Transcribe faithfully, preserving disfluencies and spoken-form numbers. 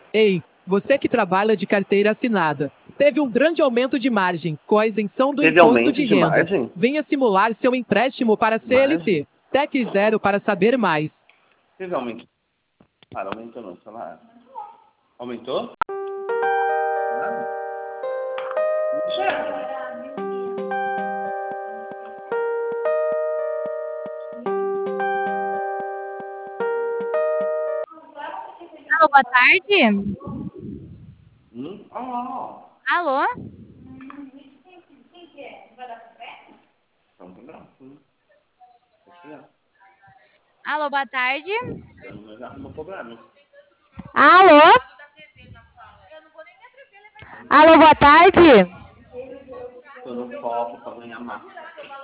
Ei, você que trabalha de carteira assinada, teve um grande aumento de margem com a isenção do Teve imposto aumento de de renda. margem? Venha simular seu empréstimo para a Margem? C L T. Tec Zero para saber mais. Teve aumento. Cara, aumentou não, salário. Aumentou? Nada. Alô, boa tarde. Hum? Ah, Alô? então, não. Hum. Alô, boa tarde. Não, já arrumou problema. Alô? Alô, boa tarde. Tô no foco pra ganhar massa.